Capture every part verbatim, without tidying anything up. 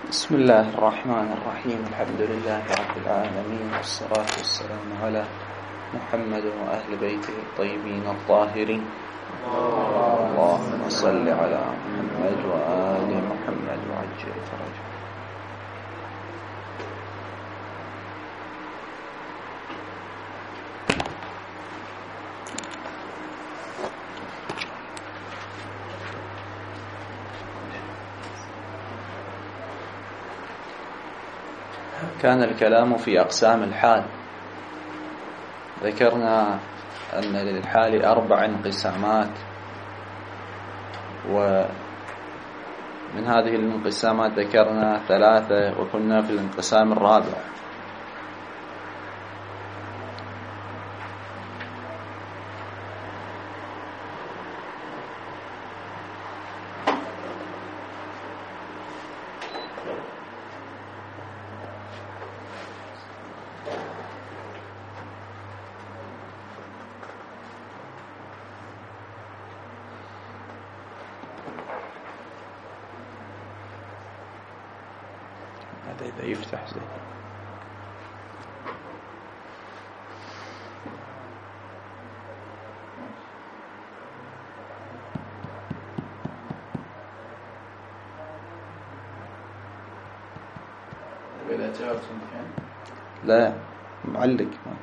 بسم الله الرحمن الرحيم. الحمد لله رب العالمين، والصلاة والسلام على محمد وأهل بيته الطيبين الطاهرين. اللهم صل على محمد وآل محمد وعجل فرجه. كان الكلام في أقسام الحال. ذكرنا أن للحال أربع انقسامات، ومن هذه الانقسامات ذكرنا ثلاثة، وكنا في الانقسام الرابع. هذا إذا يفتح زين. إذا جاوبت مكان لا معلق.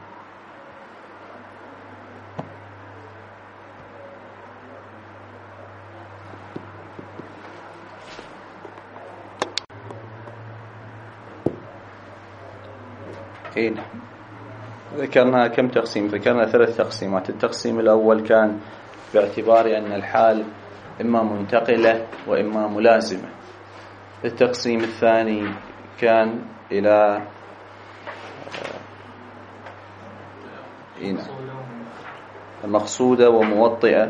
إيه، ذكرنا كم تقسيم؟ ذكرنا ثلاث تقسيمات. التقسيم الأول كان باعتبار أن الحال إما منتقلة وإما ملازمة. التقسيم الثاني كان إلى مقصودة وموطئة.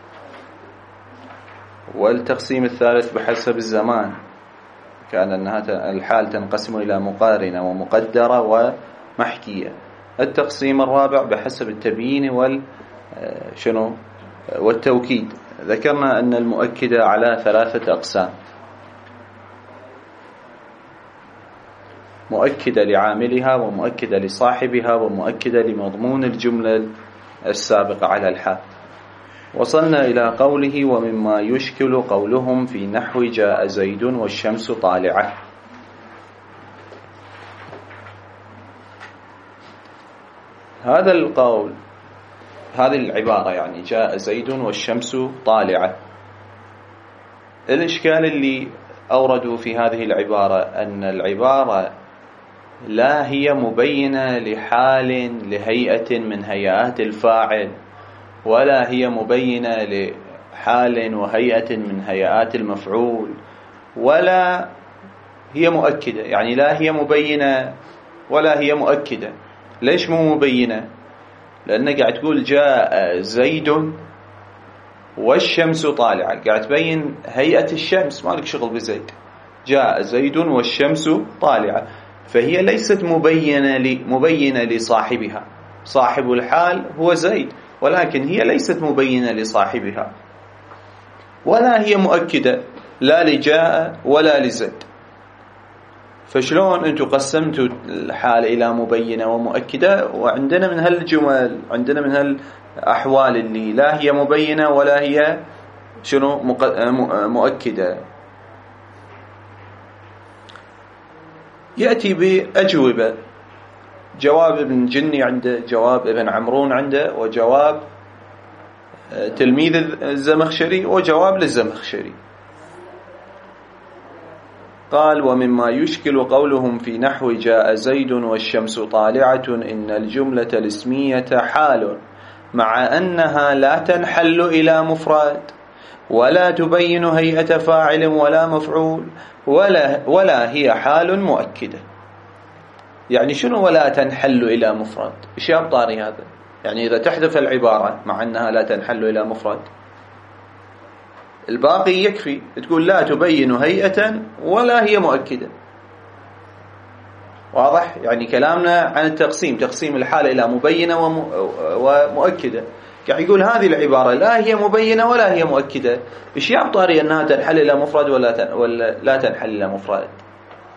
والتقسيم الثالث بحسب الزمان، كان أنها الحال تنقسم إلى مقارنة ومقدرة ومحكية. التقسيم الرابع بحسب التبيين وال شنو والتوكيد. ذكرنا أن المؤكدة على ثلاثة أقسام: مؤكدة لعاملها، ومؤكدة لصاحبها، ومؤكدة لمضمون الجملة السابقة على الحال. وصلنا إلى قوله: ومما يشكل قولهم في نحو جاء زيد والشمس طالعة. هذا القول، هذه العبارة يعني جاء زيد والشمس طالعة، الإشكال اللي أوردوا في هذه العبارة أن العبارة لا هي مبينة لحال لهيئة من هيئات الفاعل، ولا هي مبينة لحال وهيئة من هيئات المفعول، ولا هي مؤكدة. يعني لا هي مبينة ولا هي مؤكدة. ليش مو مبينة؟ لأنك قاعد تقول جاء زيد والشمس طالعة، قاعد تبين هيئة الشمس، مالك شغل بزيد. جاء زيد والشمس طالعة، فهي ليست مبينة مبينة لصاحبها. صاحب الحال هو زيد، ولكن هي ليست مبينة لصاحبها، ولا هي مؤكدة لا لجاء ولا لزيد. فشلون أنتم قسمتوا الحال إلى مبينة ومؤكدة، وعندنا من هالجمل، عندنا من هالأحوال اللي لا هي مبينة ولا هي شنو مؤكدة؟ يأتي بأجوبة. جواب ابن جني عنده، جواب ابن عمرون عنده، وجواب تلميذ الزمخشري، وجواب للزمخشري. قال: ومما يشكل قولهم في نحو جاء زيد والشمس طالعة إن الجملة الاسمية حال، مع أنها لا تنحل إلى مفرد، ولا تبين هيئة فاعل ولا مفعول، ولا, ولا هي حال مؤكدة. يعني شنو ولا تنحل إلى مفرد؟ إيش يبطاري هذا؟ يعني إذا تحذف العبارة مع أنها لا تنحل إلى مفرد، الباقي يكفي، تقول لا تبين هيئة ولا هي مؤكدة. واضح؟ يعني كلامنا عن التقسيم، تقسيم الحال إلى مبينة ومؤكدة. يعني يقول هذه العبارة لا هي مبينة ولا هي مؤكدة، إيش يعطاري أنها تنحل إلى مفرد ولا ولا لا تنحل إلى مفرد؟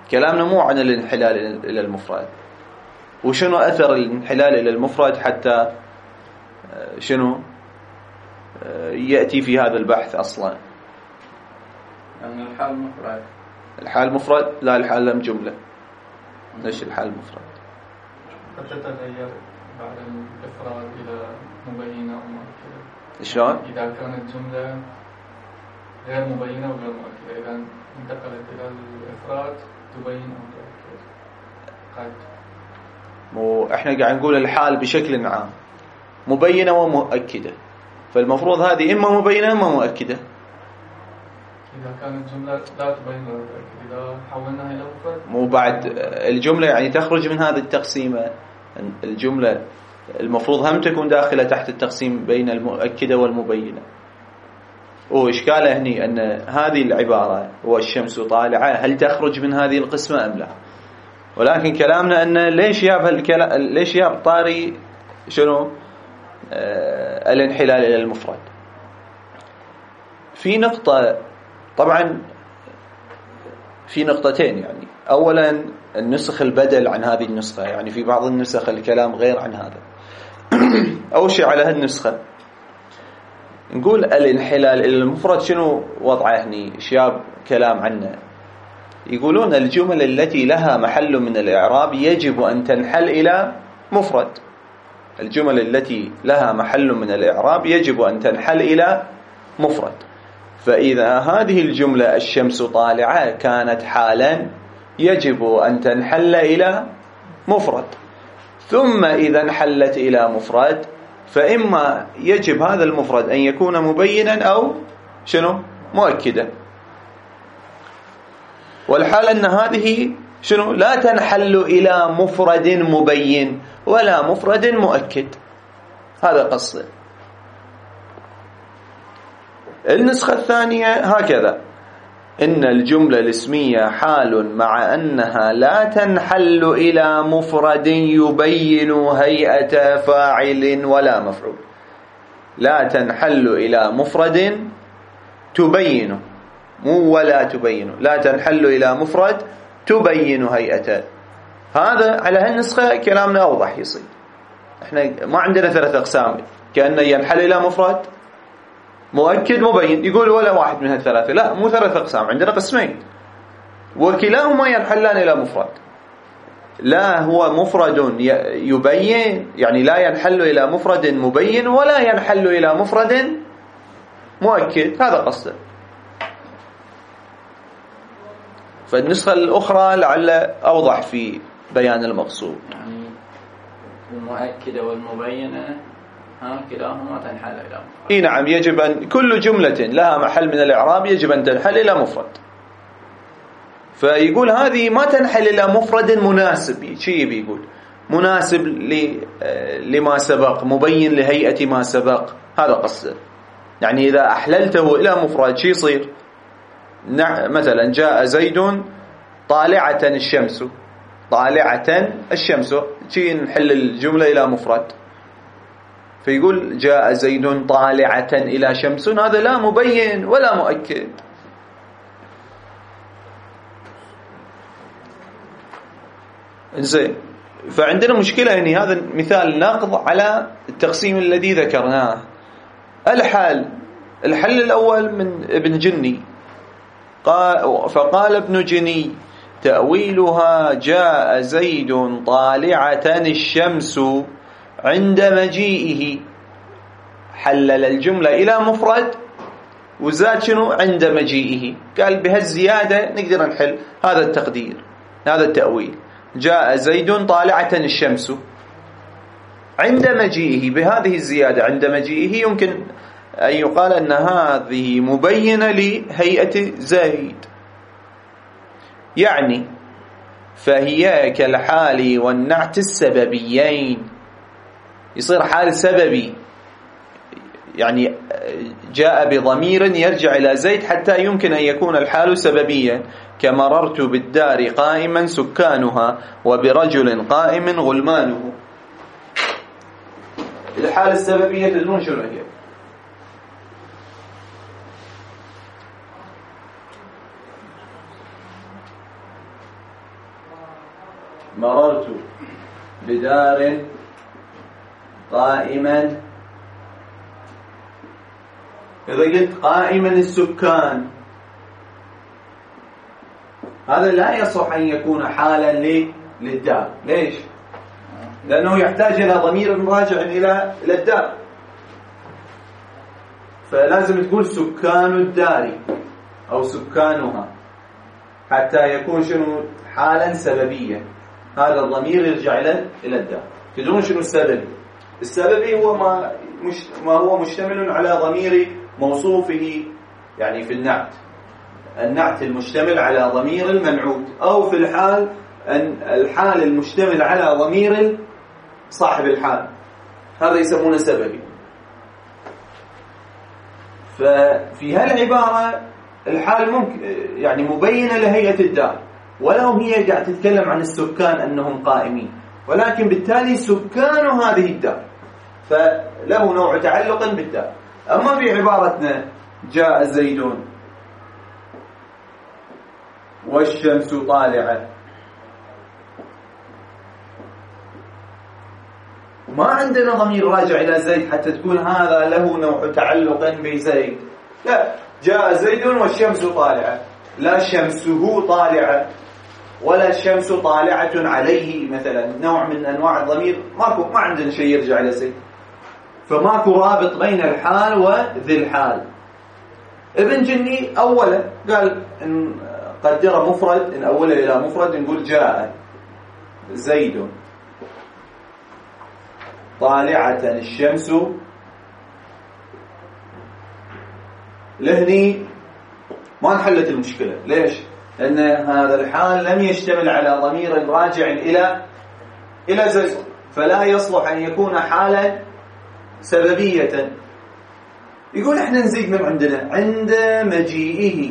كلامنا مو عن الانحلال إلى المفرد. وشنو أثر الانحلال إلى المفرد حتى شنو يأتي في هذا البحث أصلا؟ يعني الحال مفرد. الحال مفرد؟ لا، الحال لم جملة. ليش الحال مفرد؟ قد تتغير بعد الإفراد إلى مبينة أو مؤكدة. شلون؟ إذا كانت جملة غير مبينة وغير مؤكدة، إذا انتقلت إلى الإفراد تبين أو تؤكد. قد. مو إحنا قاعد نقول الحال بشكل عام مبينة ومؤكدة، فالمفروض هذه إما مبينة إما مؤكدة. إذا كانت جملة لا تبين ولا تؤكد، إذا حولناها إلى مفرد. مو بعد الجملة يعني تخرج من هذه التقسيمة. الجملة المفروض هم تكون داخلة تحت التقسيم بين المؤكدة والمبينة. وإشكاله هني أن هذه العبارة والشمس طالعة هل تخرج من هذه القسمة أم لا؟ ولكن كلامنا أن ليش ياب هالكلام، ليش ياب طاري شنو آه الانحلال إلى المفرد. في نقطة، طبعا في نقطتين. يعني أولا النسخ البدل عن هذه النسخة، يعني في بعض النسخ الكلام غير عن هذا. أول شيء على هالنسخة نقول الانحلال إلى المفرد شنو وضعه هني، شياب كلام عنه. يقولون الجمل التي لها محل من الإعراب يجب أن تنحل إلى مفرد. الجمل التي لها محل من الإعراب يجب أن تنحل إلى مفرد. فإذا هذه الجملة الشمس طالعة كانت حالا يجب أن تنحل إلى مفرد. ثم إذا انحلت إلى مفرد فإما يجب هذا المفرد أن يكون مبينا أو شنو مؤكدا. والحال أن هذه شنو لا تنحل إلى مفرد مبين ولا مفرد مؤكد. هذا قصده. النسخة الثانية هكذا: إن الجملة الاسمية حال مع أنها لا تنحل إلى مفرد يبين هيئة فاعل ولا مفعول. لا تنحل إلى مفرد تبين، مو ولا تبين، لا تنحل إلى مفرد تبين هيئة. هذا على هالنسخة كلامنا أوضح يصير. احنا ما عندنا ثلاث أقسام كأنه ينحل إلى مفرد مؤكد مبين، يقول ولا واحد من هالثلاثة. لا، مو ثلاث أقسام، عندنا قسمين وكلاهما ينحلان إلى مفرد. لا هو مفرد يبين، يعني لا ينحل إلى مفرد مبين ولا ينحل إلى مفرد مؤكد. هذا قصده. فالنسخة الأخرى لعل أوضح في بيان المقصود. يعني المؤكدة والمبينة ها كلاهما تنحل إلى مفرد. إيه نعم، يجب أن كل جملة لها محل من الإعراب يجب أن تنحل إلى مفرد. فيقول هذه ما تنحل إلى مفرد مناسب. شيء بيقول مناسب لما سبق، مبين لهيئة ما سبق. هذا قصده. يعني إذا أحللته إلى مفرد شيء يصير؟ مثلا جاء زيد طالعة الشمس، طالعة الشمس، شيء نحل الجملة إلى مفرد. فيقول جاء زيد طالعة إلى شمس، هذا لا مبين ولا مؤكد. زين. فعندنا مشكلة يعني. هذا مثال نقض على التقسيم الذي ذكرناه. الحال الحل الأول من ابن جني قال، فقال ابن جني تأويلها جاء زيد طالعة الشمس عند مجيئه. حلل الجملة إلى مفرد وزاد شنو عند مجيئه. قال بهالزيادة نقدر نحل. هذا التقدير، هذا التأويل. جاء زيد طالعة الشمس عند مجيئه، بهذه الزيادة عند مجيئه يمكن أن يقال أن هذه مبينة لهيئة زيد. يعني فهي كالحال والنعت السببيين. يصير حال سببي، يعني جاء بضمير يرجع إلى زيد حتى يمكن أن يكون الحال سببيا. كمررت بالدار قائما سكانها وبرجل قائم غلمانه. الحال السببية تدرون شنو هي؟ مررت بدار قائما، إذا قلت قائما السكان هذا لا يصح أن يكون حالا للدار. ليش؟ لأنه يحتاج إلى ضمير راجع إلى الدار، فلازم تقول سكان الدار أو سكانها حتى يكون شنو حالا سببية. هذا الضمير يرجع إلى إلى الدار. تدرون شنو السبب؟ السببي هو ما مش ما هو مشتمل على ضمير موصوفه، يعني في النعت النعت المشتمل على ضمير المنعوت، أو في الحال أن الحال المشتمل على ضمير صاحب الحال، هذا يسمونه سببي. ففي هالعبارة الحال ممكن يعني مبينة لهيئة الدار، ولو هي قاعدة تتكلم عن السكان أنهم قائمين، ولكن بالتالي سكان هذه الدار فله نوع تعلق بالدار. أما في عبارتنا جاء زيدون والشمس طالعة، ما عندنا ضمير راجع إلى زيد حتى تكون هذا له نوع تعلق بزيد. لا، جاء زيد والشمس طالعة، لا شمسه طالعة ولا الشمس طالعة عليه مثلا، نوع من أنواع الضمير ماكو، ما عندنا شيء يرجع إلى زيد، فماكو رابط بين الحال وذي الحال. ابن جني أولا قال إن قدر مفرد، إن أوله إلى مفرد نقول جاء زيد طالعة الشمس. لهني ما انحلت المشكلة. ليش؟ لأن هذا الحال لم يشتمل على ضمير راجع إلى إلى زيد، فلا يصلح أن يكون حالا سببية. يقول احنا نزيد من عندنا عند مجيئه،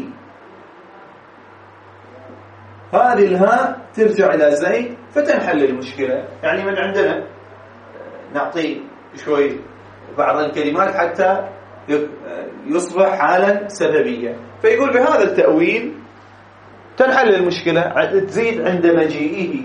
هذه الهاء ترجع إلى زيد فتنحل المشكلة. يعني من عندنا نعطي شوي بعض الكلمات حتى يصبح حالا سببية، فيقول بهذا التأويل تنحل المشكلة، تزيد عند مجيئه.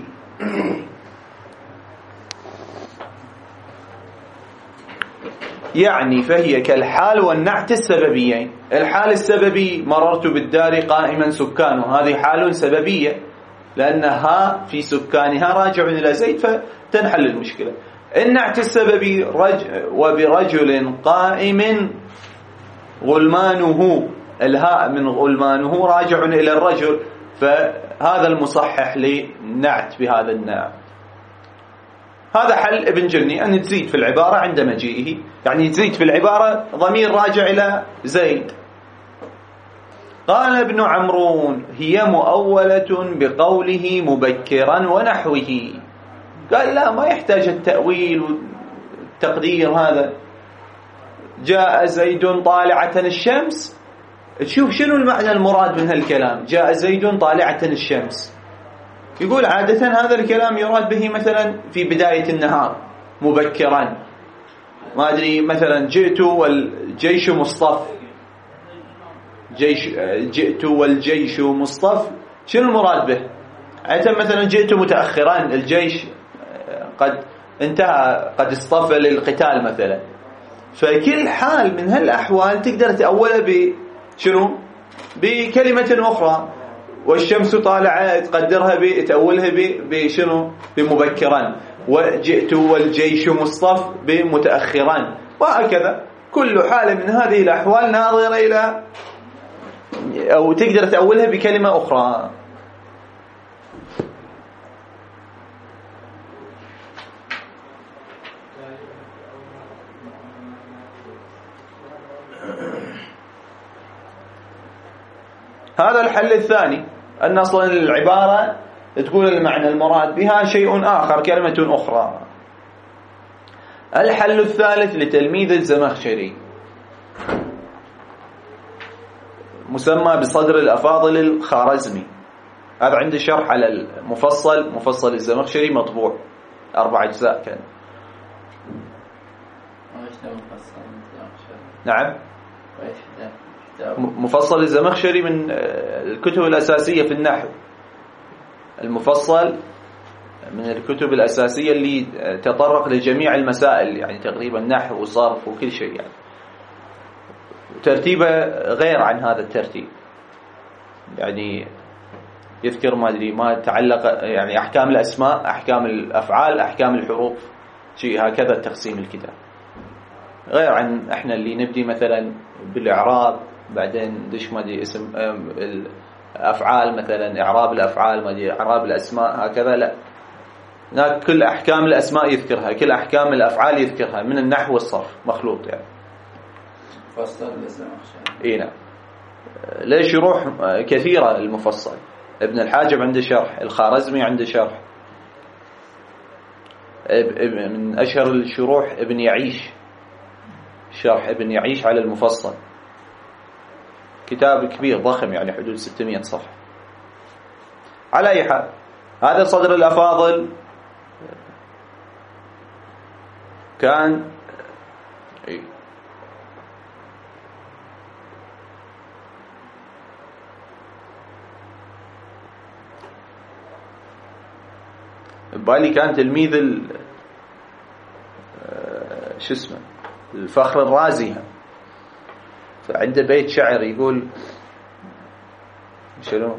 يعني فهي كالحال والنعت السببيين. الحال السببي مررت بالدار قائما سكانه، هذه حال سببية لأنها في سكانها راجع إلى زيد فتنحل المشكلة. النعت السببي رج وبرجل قائم غلمانه، الهاء من غلمانه راجع إلى الرجل، فهذا المصحح للنعت بهذا النعت. هذا حل ابن جني، أن تزيد في العبارة عند مجيئه، يعني تزيد في العبارة ضمير راجع إلى زيد. قال ابن عمرون هي مؤولة بقوله مبكرا ونحوه. قال لا، ما يحتاج التأويل والتقدير هذا. جاء زيد طالعة الشمس، تشوف شنو المعنى المراد من هالكلام. جاء زيد طالعة الشمس، يقول عادة هذا الكلام يراد به مثلا في بداية النهار مبكرا، ما أدري مثلا جئت والجيش مصطف، جيش جئت والجيش مصطف، شنو المراد به؟ عادة مثلا جئت متأخرا، الجيش قد انتهى، قد اصطف للقتال مثلا. فكل حال من هالأحوال تقدر تأولها بشنو؟ بكلمة أخرى. والشمس طالعة تقدرها بتأولها بشنو؟ بمبكرا. وجئت والجيش مصطف بمتأخرا، وهكذا. كل حالة من هذه الأحوال ناظرة إلى أو تقدر تأولها بكلمة أخرى. هذا الحل الثاني، أن أصلا العبارة تقول المعنى المراد بها شيء آخر، كلمة أخرى. الحل الثالث لتلميذ الزمخشري مسمى بصدر الأفاضل الخارزمي. هذا عنده شرح على المفصل، مفصل الزمخشري مطبوع أربع أجزاء كان. نعم، مفصل الزمخشري من الكتب الأساسية في النحو. المفصل من الكتب الأساسية اللي تطرق لجميع المسائل، يعني تقريبا نحو وصرف وكل شيء، يعني ترتيبه غير عن هذا الترتيب، يعني يذكر ما أدري ما تعلق يعني أحكام الأسماء، أحكام الأفعال، أحكام الحروف، شيء هكذا تقسيم الكتاب، غير عن إحنا اللي نبدي مثلا بالإعراب، بعدين ندش ما أدري اسم الأفعال مثلا إعراب الأفعال، ما أدري إعراب الأسماء، هكذا لا، هناك كل أحكام الأسماء يذكرها، كل أحكام الأفعال يذكرها من النحو والصرف مخلوط يعني. فصل الزمخشري. إيه نعم. ليش شروح كثيرة المفصل. ابن الحاجب عنده شرح، الخارزمي عنده شرح، من أشهر الشروح ابن يعيش، شرح ابن يعيش على المفصل، كتاب كبير ضخم يعني حدود ستمائة صفحة. على أي حال هذا صدر الأفاضل كان بالي كان تلميذ ال شو اسمه الفخر الرازي، فعنده بيت شعر يقول شنو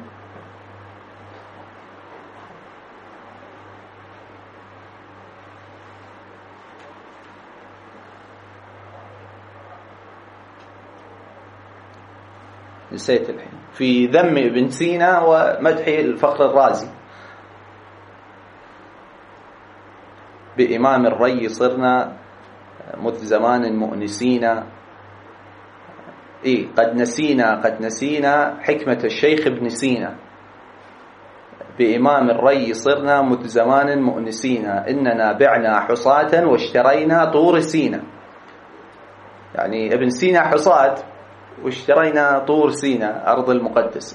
نسيت الحين، في ذم ابن سينا ومدح الفخر الرازي. بإمام الري صرنا مذ زمان مؤنسين، إيه قد نسينا قد نسينا حكمة الشيخ ابن سينا. بإمام الري صرنا مذ زمان مؤنسين، إننا بعنا حصاة واشترينا طور سينا. يعني ابن سينا حصاة واشترينا طور سينا أرض المقدسة.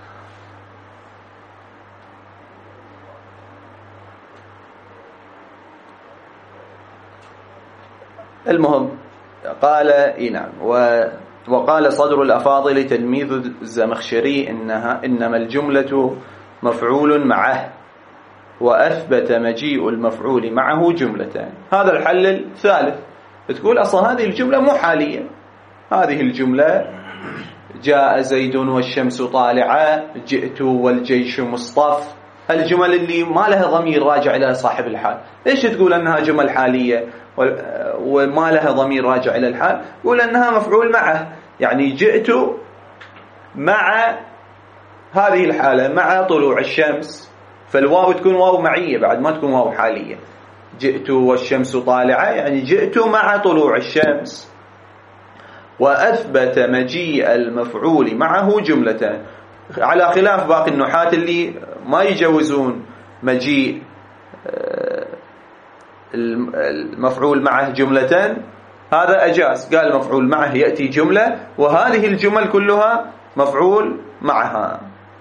المهم قال إيه نعم، وقال صدر الأفاضل تلميذ الزمخشري إنها إنما الجملة مفعول معه، وأثبت مجيء المفعول معه جملتان. هذا الحل الثالث، تقول أصلا هذه الجملة مو حالية، هذه الجملة جاء زيد والشمس طالعة، جئت والجيش مصطف، الجمل اللي ما لها ضمير راجع إلى صاحب الحال. ليش تقول أنها جمل حالية وما لها ضمير راجع إلى الحال؟ يقول أنها مفعول معه، يعني جئت مع هذه الحالة، مع طلوع الشمس، فالواو تكون واو معية بعد ما تكون واو حالية. جئت والشمس طالعة يعني جئت مع طلوع الشمس. وأثبت مجيء المفعول معه جملتان، على خلاف باقي النحاة اللي ما يجوزون مجيء المفعول معه جملتان، هذا أجاز، قال مفعول معه يأتي جملة، وهذه الجمل كلها مفعول معها.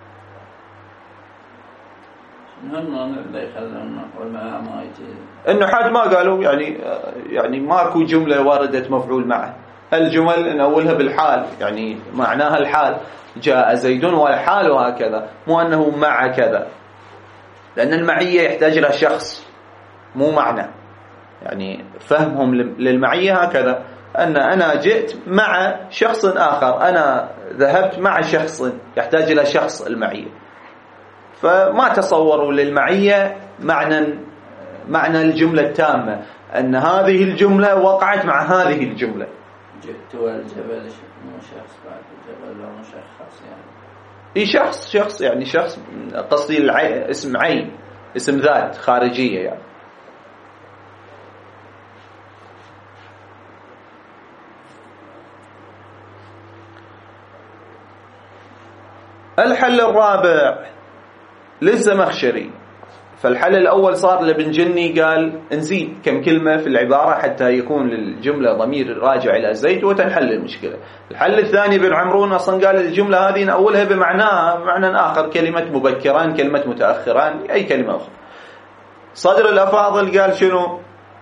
النحاة ما قالوا يعني يعني ماكو جملة واردت مفعول معه، الجمل نقولها بالحال، يعني معناها الحال، جاء زيد والحال وهكذا، مو أنه مع كذا، لأن المعية يحتاج إلى شخص مو معنى. يعني فهمهم للمعية هكذا، أن أنا جئت مع شخص آخر، أنا ذهبت مع شخص، يحتاج إلى شخص المعية. فما تصوروا للمعية معنى معنى الجملة التامة، أن هذه الجملة وقعت مع هذه الجملة. جئت والجبل مو شخص بعد الجبل، لا مشخص يعني. إيه شخص شخص يعني شخص، قصدي العين، اسم عين، اسم ذات خارجية يعني. الحل الرابع للزمخشري. فالحل الأول صار لابن جني، قال نزيد كم كلمة في العبارة حتى يكون للجملة ضمير راجع إلى زيد وتنحل المشكلة. الحل الثاني بن عمرون أصلا قال الجملة هذه نأولها بمعناها بمعنى آخر، كلمة مبكران، كلمة متأخران، أي كلمة أخرى. صدر الأفاضل قال شنو؟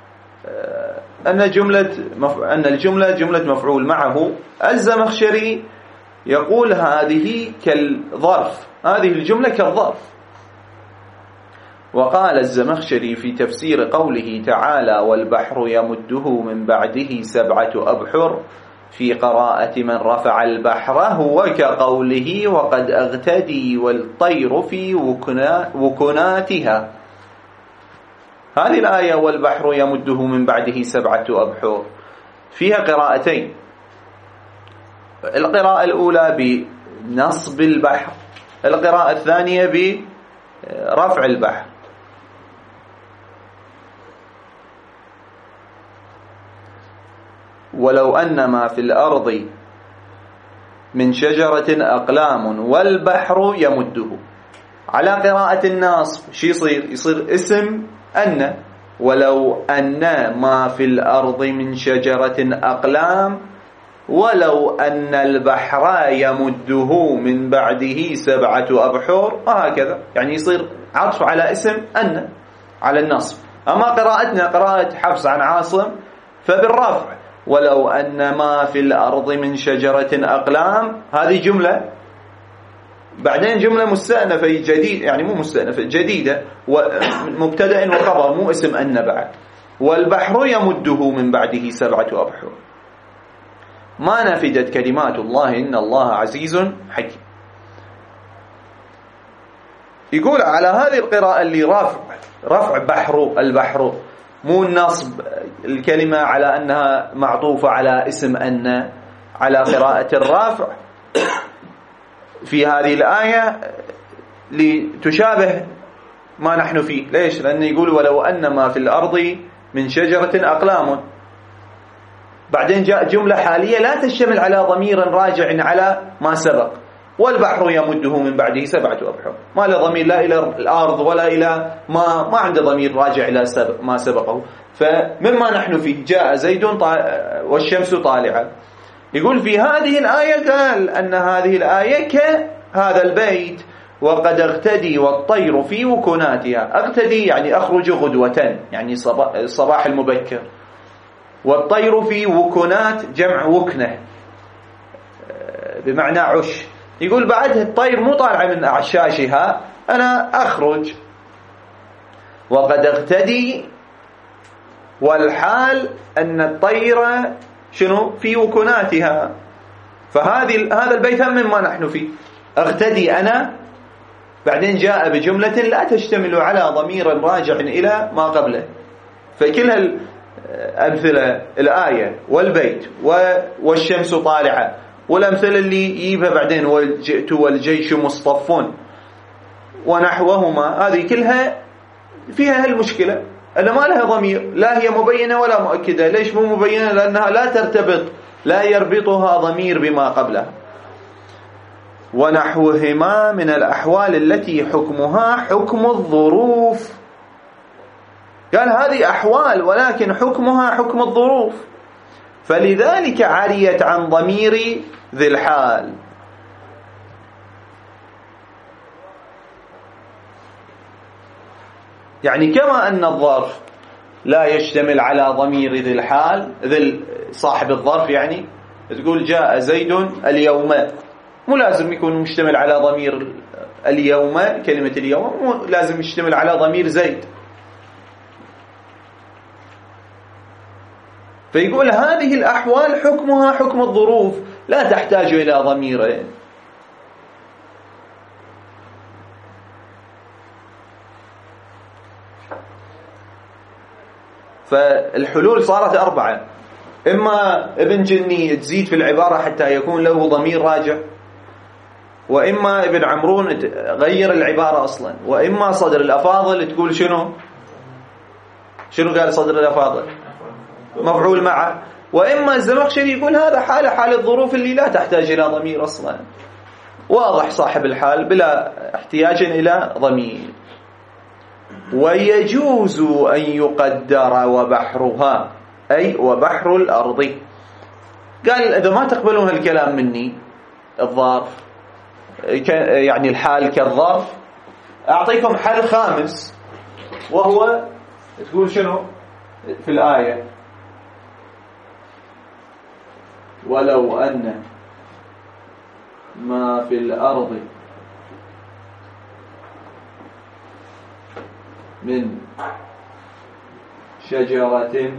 أن جملة مف... أن الجملة جملة مفعول معه. الزمخشري يقول هذه كالظرف، هذه الجملة كالظرف، وقال الزمخشري في تفسير قوله تعالى والبحر يمده من بعده سبعة أبحر في قراءة من رفع البحر هو كقوله وقد أغتدي والطير في وكناتها. هذه الآية والبحر يمده من بعده سبعة أبحر فيها قراءتين. القراءة الأولى بنصب البحر، القراءة الثانية برفع البحر. ولو أن ما في الأرض من شجرة أقلام والبحر يمده. على قراءة الناصب شي يصير؟ يصير اسم أن، ولو أن ما في الأرض من شجرة أقلام ولو أن البحر يمده من بعده سبعة أبحر، وهكذا. يعني يصير عطف على اسم أن على النصب. أما قراءتنا قراءة حفص عن عاصم فبالرفع، ولو أن ما في الأرض من شجرة أقلام، هذه جملة بعدين جملة مستأنفة جديد، يعني مو مستأنفة جديدة، مبتدأ وخبر، مو اسم أن بعد. والبحر يمده من بعده سبعة أبحر. ما نفدت كلمات الله إن الله عزيز حكيم. يقول على هذه القراءة اللي رفع رفع بحر البحر، مو النصب الكلمة على أنها معطوفة على اسم أن، على قراءة الرافع في هذه الآية لتشابه ما نحن فيه. ليش؟ لأنه يقول ولو أن ما في الأرض من شجرة أقلام، بعدين جاء جملة حالية لا تشتمل على ضمير راجع على ما سبق. والبحر يمده من بعده سبعة أبحر، ما له ضمير لا إلى الأرض ولا إلى ما ما عنده ضمير راجع إلى سبق ما سبقه. فمما نحن فيه جاء زيد والشمس طالعة. يقول في هذه الآية قال أن هذه الآية كهذا البيت وقد اغتدي والطير في وكناتها. اغتدي يعني أخرج غدوة، يعني الصباح المبكر. والطير في وكنات جمع وكنة بمعنى عش. يقول بعدها الطير مو طالعة من أعشاشها، أنا أخرج. وقد اغتدي، والحال أن الطير شنو في وكناتها. فهذه هذا البيت هم مما نحن فيه. اغتدي أنا، بعدين جاء بجملة لا تشتمل على ضمير راجع إلى ما قبله. فكل الأمثلة الآية والبيت والشمس طالعة والأمثلة اللي يجيبها بعدين وجئت والجيش مصطفون ونحوهما، هذه كلها فيها هالمشكلة أن ما لها ضمير، لا هي مبينة ولا مؤكدة. ليش مو مبينة؟ لأنها لا ترتبط، لا يربطها ضمير بما قبلها. ونحوهما من الأحوال التي حكمها حكم الظروف. قال هذه أحوال ولكن حكمها حكم الظروف، فلذلك عريت عن ضمير ذي الحال. يعني كما أن الظرف لا يشتمل على ضمير ذي الحال، ذي صاحب الظرف، يعني تقول جاء زيد اليوم، مو لازم يكون مشتمل على ضمير اليوم، كلمة اليوم مو لازم يشتمل على ضمير زيد. فيقول هذه الأحوال حكمها حكم الظروف، لا تحتاج إلى ضميرين. فالحلول صارت أربعة. إما ابن جني تزيد في العبارة حتى يكون له ضمير راجع، وإما ابن عمرون غير العبارة أصلا، وإما صدر الأفاضل تقول شنو شنو قال صدر الأفاضل مفعول معه، وإما الزمخشري يقول هذا حالة حال الظروف اللي لا تحتاج إلى ضمير أصلا، واضح صاحب الحال بلا احتياج إلى ضمير. ويجوز أن يقدر وبحرها، أي وبحر الأرض. قال إذا ما تقبلون الكلام مني الظرف يعني الحال كالظرف، أعطيكم حل خامس، وهو تقول شنو في الآية ولو أن ما في الأرض من شجرة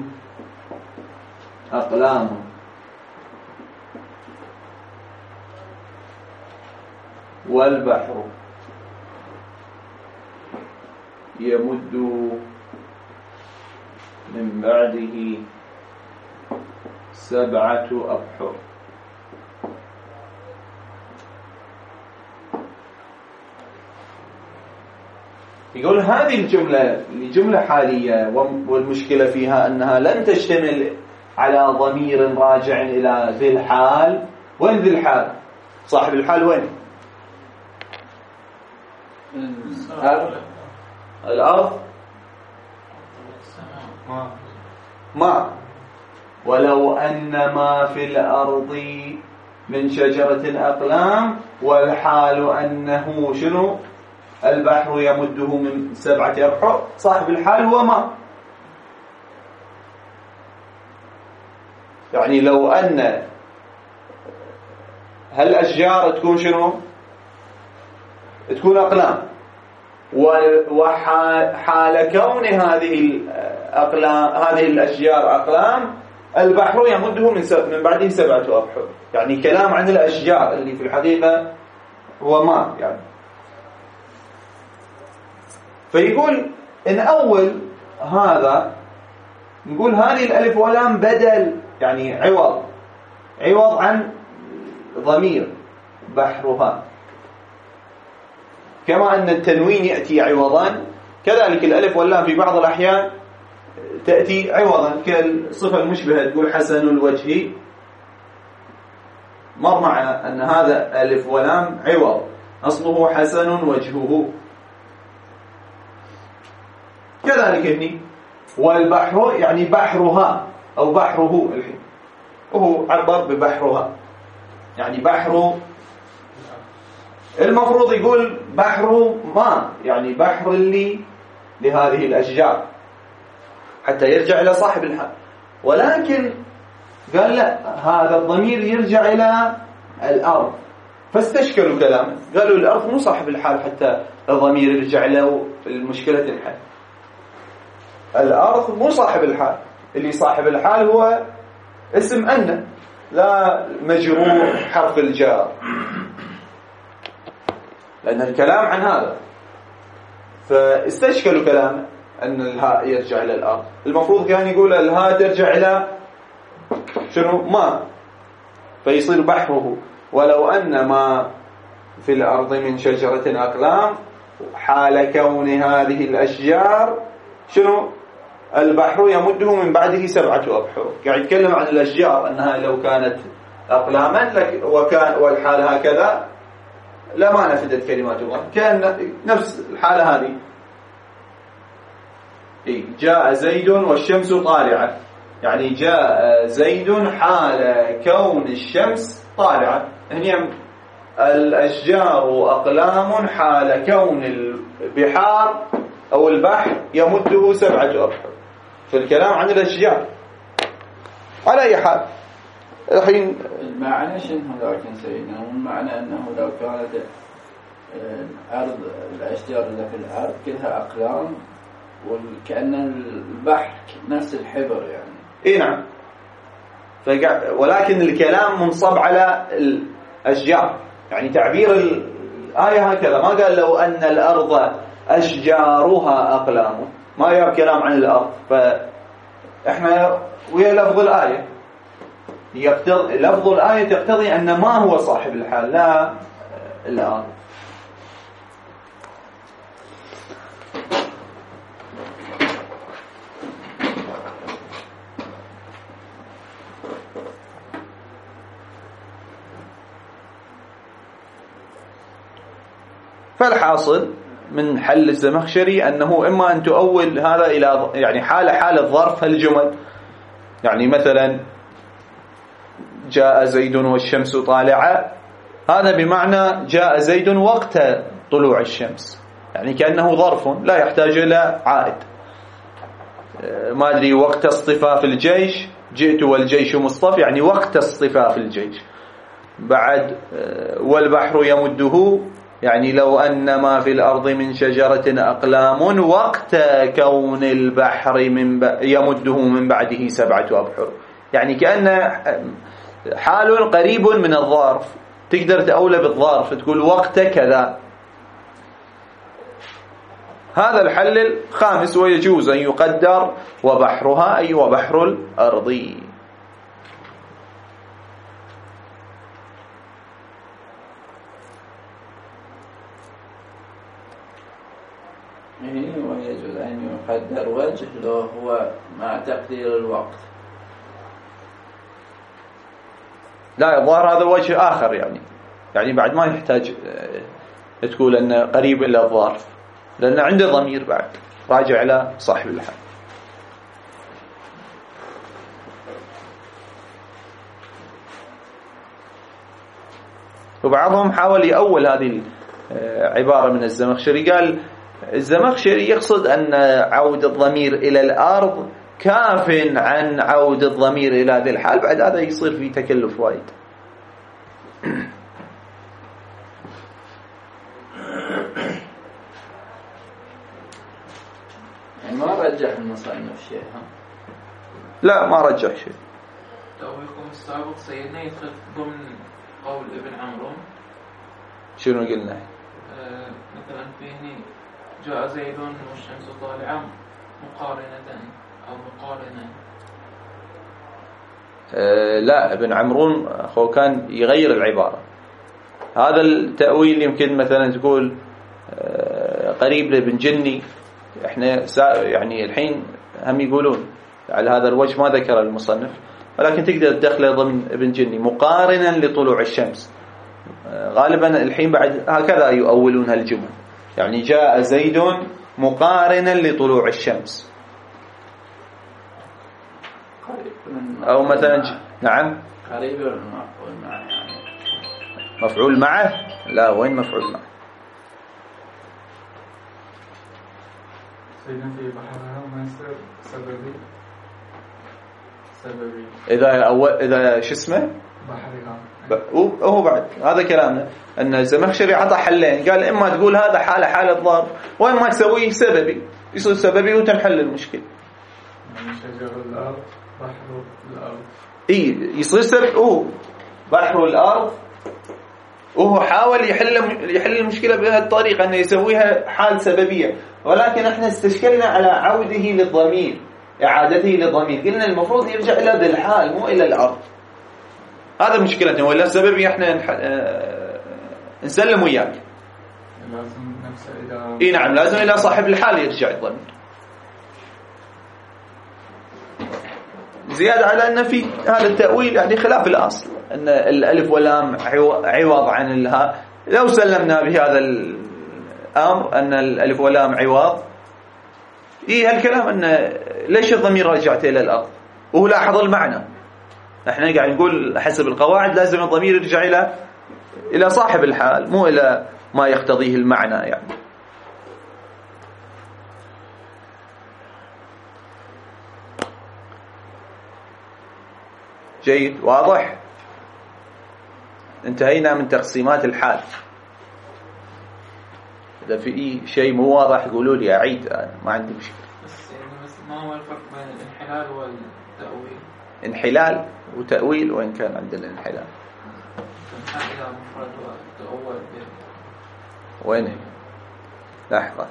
أقلام والبحر يمد من بعده سبعة أبحر. يقول هذه الجملة جملة حالية، والمشكلة فيها أنها لن تشتمل على ضمير راجع إلى ذي الحال. وين ذي الحال؟ صاحب الحال وين؟ الأرض ما ولو أن ما في الأرض من شجرة أقلام، والحال أنه شنو؟ البحر يمده من سبعة أبحر. صاحب الحال هو ما. يعني لو أن هالأشجار تكون شنو؟ تكون أقلام، وحال كون هذه الأقلام هذه الأشجار أقلام، البحر يمده من من بعده سبعة أبحر. يعني كلام عن الأشجار اللي في الحقيقة هو ما يعني. فيقول إن أول هذا نقول هذه الألف واللام بدل، يعني عوض عوض عن ضمير بحرها. كما أن التنوين يأتي عوضا، كذلك الألف واللام في بعض الأحيان تأتي عوضا، كالصفة المشبهة تقول حسن الوجه. مر معنا أن هذا ألف ولام عوض، أصله حسن وجهه. كذلك هني والبحر يعني بحرها أو بحره، الحين وهو عبر ببحرها يعني بحر. المفروض يقول بحر ما، يعني بحر اللي لهذه الأشجار، حتى يرجع إلى صاحب الحال. ولكن قال لا، هذا الضمير يرجع إلى الأرض، فاستشكلوا كلامه. قالوا الأرض مو صاحب الحال حتى الضمير يرجع له، المشكلة تنحل. الأرض مو صاحب الحال، اللي صاحب الحال هو اسم أن، لا مجرور حرف الجار، لأن الكلام عن هذا. فاستشكلوا كلامه أن الهاء يرجع إلى الأرض. المفروض كان يقول الهاء ترجع إلى شنو؟ ما، فيصير بحره. ولو أن ما في الأرض من شجرة أقلام، حال كون هذه الأشجار شنو؟ البحر يمده من بعده سبعة أبحر. قاعد يتكلم عن الأشجار أنها لو كانت أقلاما لك وكان والحال هكذا لما نفدت كلمات الله. كان نفس الحالة هذه، جاء زيد والشمس طالعة، يعني جاء زيد حال كون الشمس طالعة. هنا الأشجار أقلام حال كون البحار أو البحر يمده سبعة أبحر. في الكلام عن الأشجار. على أي حال الحين المعنى شنو لكن سيدنا؟ المعنى أنه لو كانت الأرض الأشجار اللي في الأرض كلها أقلام، وكأن البحر نفس الحبر يعني. إيه نعم. ولكن الكلام منصب على الأشجار، يعني تعبير الآية هكذا. ما قال لو أن الأرض أشجارها أقلام، ما يرى كلام عن الأرض. فإحنا ويا لفظ الآية يقتضي، لفظ الآية تقتضي أن ما هو صاحب الحال، لا الأرض. فالحاصل من حل الزمخشري أنه إما أن تؤول هذا إلى يعني حال حال الظرف الجمل، يعني مثلا جاء زيد والشمس طالعة، هذا بمعنى جاء زيد وقت طلوع الشمس، يعني كأنه ظرف لا يحتاج إلى عائد. ما أدري وقت اصطفاف الجيش، جئت والجيش مصطف، يعني وقت اصطفاف الجيش. بعد والبحر يمده يعني لو أن ما في الأرض من شجرة أقلام وقت كون البحر من ب... يمده من بعده سبعة أبحر، يعني كأن حال قريب من الظرف، تقدر تأولى بالظرف تقول وقت كذا. هذا الحل الخامس، ويجوز أن يقدر وبحرها أي وبحر الأرض. ويجوز أن يقدر وجه لو هو مع تقدير الوقت. لا، الظاهر هذا وجه آخر، يعني يعني بعد ما يحتاج تقول أنه قريب إلى الظرف، لأن عنده ضمير بعد راجع إلى صاحب الحال. وبعضهم حاول يأول هذه العبارة من الزمخشري، قال الزمخشري يقصد أن عود الضمير إلى الأرض كاف عن عود الضمير إلى ذي الحال، بعد هذا يصير في تكلف وايد. يعني ما رجح المصنف شيء. ها؟ لا، ما رجح شيء. تأويلكم السابق سيدنا يدخل ضمن قول ابن عمرو. شنو قلنا؟ آه مثلا فيه جاء زيد والشمس طالعة مقارنة أو مقارنة. آه لا، ابن عمرون هو كان يغير العبارة. هذا التأويل يمكن مثلا تقول آه قريب لابن جني، احنا يعني الحين هم يقولون على هذا الوجه، ما ذكر المصنف، ولكن تقدر تدخله ضمن ابن جني مقارنا لطلوع الشمس. آه غالبا الحين بعد هكذا يؤولون هالجمل، يعني جاء زيد مقارنا لطلوع الشمس، أو مثلا ج... نعم قريب المفعول معه، يعني مفعول معه. لا، وين مفعول معه؟ سيدنا في بحرها ما يصير سببي سببي إذا أول إذا شو اسمه بحرها ب... هو بعد هذا كلامنا أن الزمخشري عطى حلين، قال إما تقول هذا حالة حالة ضرب، وإما تسويه سببي، يصير سببي وتنحل المشكلة. يعني شجر الأرض بحر الأرض، إيه يصير سبب، هو بحر الأرض، وهو حاول يحل يحل المشكلة بهالطريقة أنه يسويها حال سببية، ولكن احنا استشكلنا على عوده للضمير، إعادته للضمير، قلنا المفروض يرجع إلى ذي الحال مو إلى الأرض. هذا مشكلتنا، ولا سببي احنا نح... آه... نسلم وياك. لازم نفسه إذا إيه نعم، لازم إلى صاحب الحال يرجع الضمير. زيادة على أن في هذا التأويل يعني خلاف الأصل، أن الألف واللام عوض عن الها. لو سلمنا بهذا الأمر أن الألف واللام عوض، إيه هالكلام أن ليش الضمير رجعت إلى الأرض؟ وهو لاحظ المعنى، احنا قاعد نقول حسب القواعد لازم الضمير يرجع إلى إلى صاحب الحال مو إلى ما يقتضيه المعنى يعني. جيد، واضح. انتهينا من تقسيمات الحال. إذا في شيء مو واضح قولوا لي أعيد، أنا ما عندي مشكلة. بس يعني بس ما هو الفرق بين الانحلال والتأويل؟ انحلال وتأويل، وين كان عندنا الانحلال؟ الانحلال إلى مفرد وتأول به. وين هي؟ لحظة.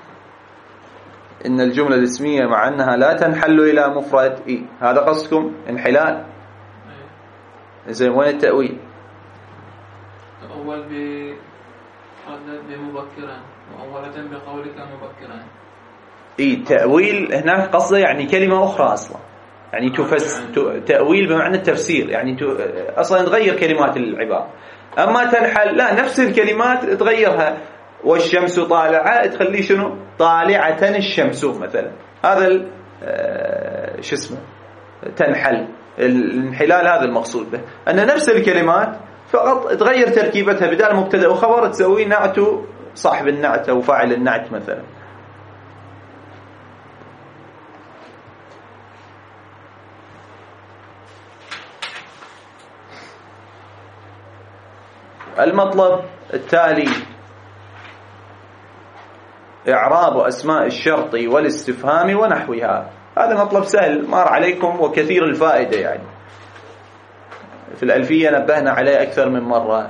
إن الجملة الاسمية مع أنها لا تنحل إلى مفرد، إيه هذا قصدكم انحلال؟ زين، وين التأويل؟ تأول ب بمبكرا، مؤولة بقولك مبكرا. إيه تأويل هناك قصده يعني كلمة أخرى أصلا، يعني تفس تأويل بمعنى التفسير، يعني أصلا تغير كلمات العبارة. أما تنحل لا، نفس الكلمات تغيرها، والشمس طالعة تخليه شنو؟ طالعة الشمس مثلا. هذا شو اسمه تنحل. الانحلال هذا المقصود به، أن نفس الكلمات فقط تغير تركيبتها، بدال مبتدأ وخبر تسوي نعت صاحب النعت أو فاعل النعت مثلا. المطلب التالي إعراب أسماء الشرط والاستفهام ونحوها. هذا مطلب سهل مار عليكم وكثير الفائدة، يعني في الألفية نبهنا عليه أكثر من مرة،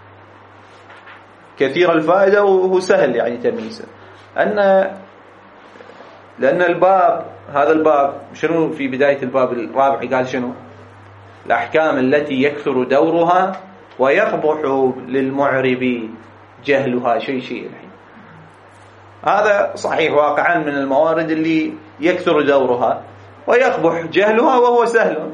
كثير الفائدة وهو سهل يعني تمييزه. أن لأن الباب هذا الباب شنو في بداية الباب الرابع قال شنو؟ الأحكام التي يكثر دورها ويقبح للمعرب جهلها شيء شيء الحين. هذا صحيح واقعا من الموارد اللي يكثر دورها ويقبح جهلها وهو سهل.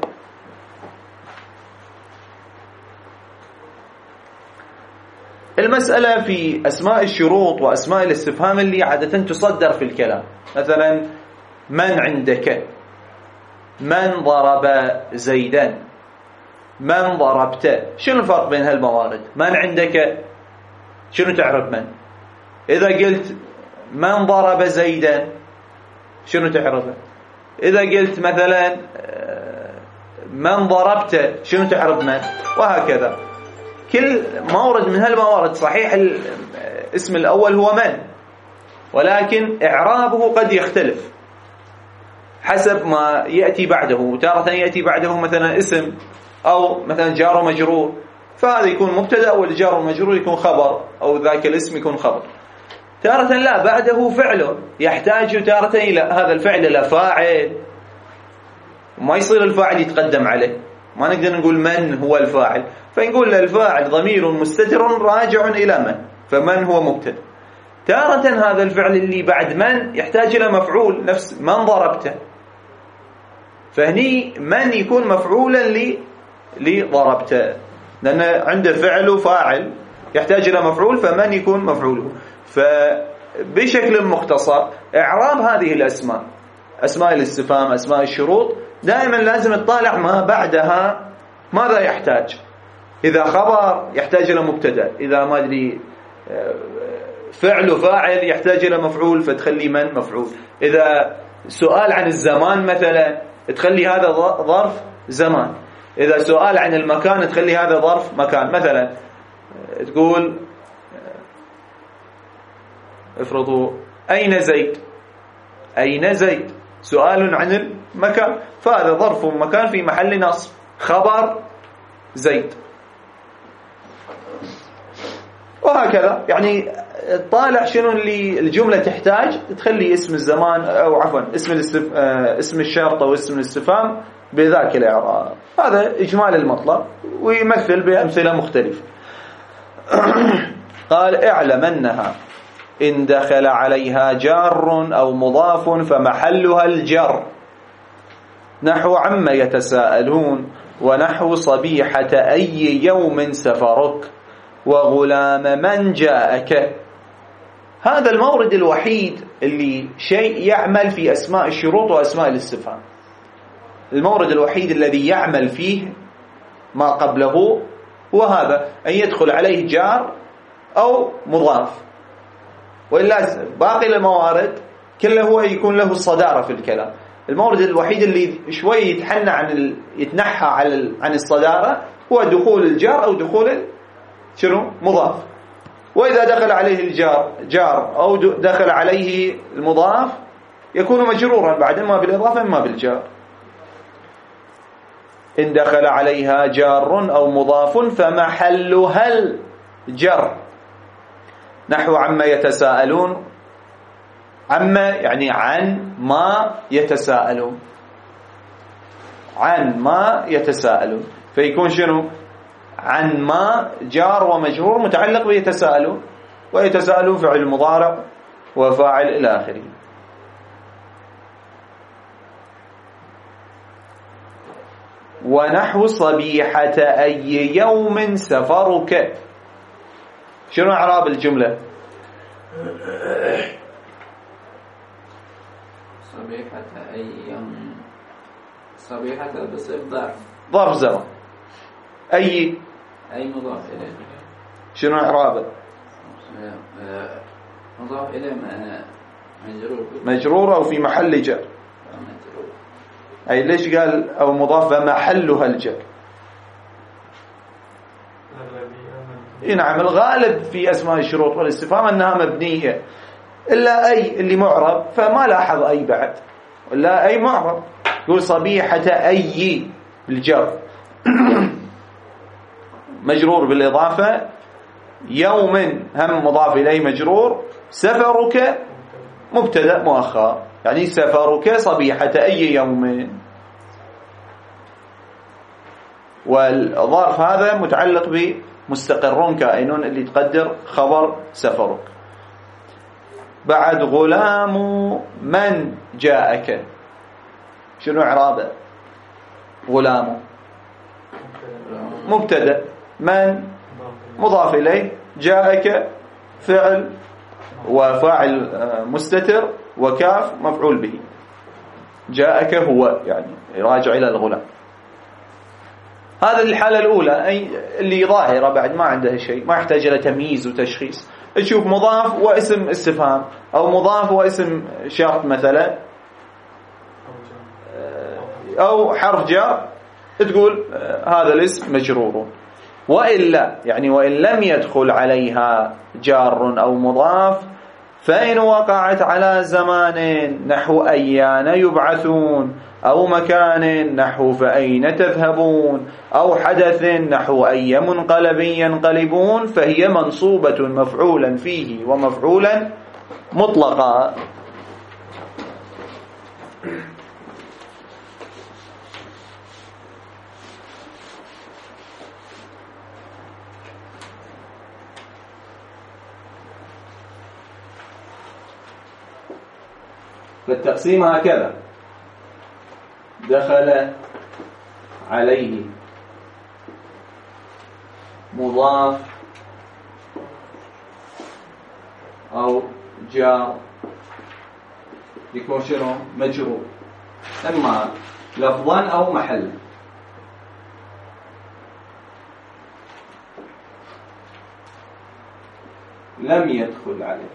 المسألة في أسماء الشروط وأسماء الاستفهام اللي عادة تصدر في الكلام، مثلا من عندك، من ضرب زيدا، من ضربت. شنو الفرق بين هالموارد؟ من عندك شنو تعرف من؟ إذا قلت من ضرب زيدا شنو تعرفه؟ إذا قلت مثلا من ضربت شنو تعرف من؟ وهكذا. كل مورد من هالموارد صحيح الاسم الأول هو من، ولكن إعرابه قد يختلف حسب ما يأتي بعده. تارة يأتي بعده مثلا اسم أو مثلا جار ومجرور، فهذا يكون مبتدأ والجار والمجرور يكون خبر، أو ذاك الاسم يكون خبر. تارة لا، بعده فعله يحتاج تارة إلى هذا الفعل إلى فاعل، ما يصير الفاعل يتقدم عليه، ما نقدر نقول من هو الفاعل، فنقول الفاعل ضمير مستتر راجع إلى من، فمن هو مبتدأ. تارة هذا الفعل اللي بعد من يحتاج إلى مفعول، نفس من ضربته، فهني من يكون مفعولا لي لضربته، لأن عنده فعل وفاعل يحتاج إلى مفعول، فمن يكون مفعوله. فبشكل مختصر إعراب هذه الأسماء، أسماء الاستفهام، أسماء الشروط، دائما لازم تطالع ما بعدها ماذا يحتاج. إذا خبر يحتاج إلى مبتدأ، إذا ما أدري فعل وفاعل يحتاج إلى مفعول فتخلي من مفعول، إذا سؤال عن الزمان مثلا تخلي هذا ظرف زمان، إذا سؤال عن المكان تخلي هذا ظرف مكان. مثلا تقول افرضوا أين زيد، أين زيد سؤال عن المكان، فهذا ظرف مكان في محل نصب، خبر زيد. وهكذا يعني طالع شنو اللي الجملة تحتاج، تخلي اسم الزمان أو عفوا اسم الاستف... اسم الشرط أو اسم الاستفهام بذاك الإعراب. هذا إجمال المطلب ويمثل بأمثلة مختلفة. قال اعلم أنها إن دخل عليها جار أو مضاف فمحلها الجر، نحو عما يتساءلون، ونحو صبيحة أي يوم سفرك، وغلام من جاءك. هذا المورد الوحيد اللي شيء يعمل في أسماء الشروط وأسماء الاستفهام، المورد الوحيد الذي يعمل فيه ما قبله هو هذا، أن يدخل عليه جار أو مضاف، وإلا باقي الموارد كله هو يكون له الصدارة في الكلام. المورد الوحيد اللي شوي يتحنى عن ال... يتنحى عن ال... عن الصدارة هو دخول الجار أو دخول شنو مضاف. وإذا دخل عليه الجار جار أو دخل عليه المضاف يكون مجرورا بعد، إما بالإضافة إما بالجار. إن دخل عليها جار أو مضاف فمحلها الجر، نحو عما يتساءلون. عما يعني عن ما يتساءلون، عن ما يتساءلون، فيكون شنو عن ما جار ومجرور متعلق بيتساءلون، ويتساءلون فعل مضارع وفاعل إلى آخره. ونحو صبيحة أي يوم سفرك. شنو إعراب الجملة؟ صبيحة أي يوم، صبيحة بس ظرف ظرف زمان، أي أي مضاف إليه. شنو إعرابه؟ مضاف إليه مجرور، مجرور أو في محل جر. مجرور. أي ليش قال أو مضاف فمحلها الجر؟ نعم الغالب في أسماء الشروط والاستفهام أنها مبنية، إلا أي اللي معرب فما لاحظ أي بعد، إلا أي معرب. يقول صبيحة أي بالجر مجرور بالإضافة، يوم هم مضاف إليه مجرور، سفرك مبتدأ مؤخر، يعني سفرك صبيحة أي يوم. والظرف هذا متعلق بمستقر كائن اللي تقدر خبر سفرك. بعد غلام من جاءك، شنو إعرابه؟ غلام مبتدأ، من مضاف إليه، جاءك فعل وفاعل مستتر، وكاف مفعول به. جاءك هو يعني راجع إلى الغلام. هذا الحالة الأولى، أي اللي ظاهرة بعد ما عنده شيء، ما يحتاج إلى تمييز وتشخيص. تشوف مضاف واسم استفهام أو مضاف واسم شرط مثلا أو حرف جار، تقول هذا الاسم مجرور. وإلا يعني وإن لم يدخل عليها جار أو مضاف، فإن وقعت على زمان نحو أيان يبعثون، أو مكان نحو فأين تذهبون، أو حدث نحو أي منقلب ينقلبون، فهي منصوبة مفعولا فيه ومفعولا مطلقا. فالتقسيم هكذا: دخل عليه مضاف أو جار يكون شنو؟ مجرور، إما لفظا أو محلا. لم يدخل عليه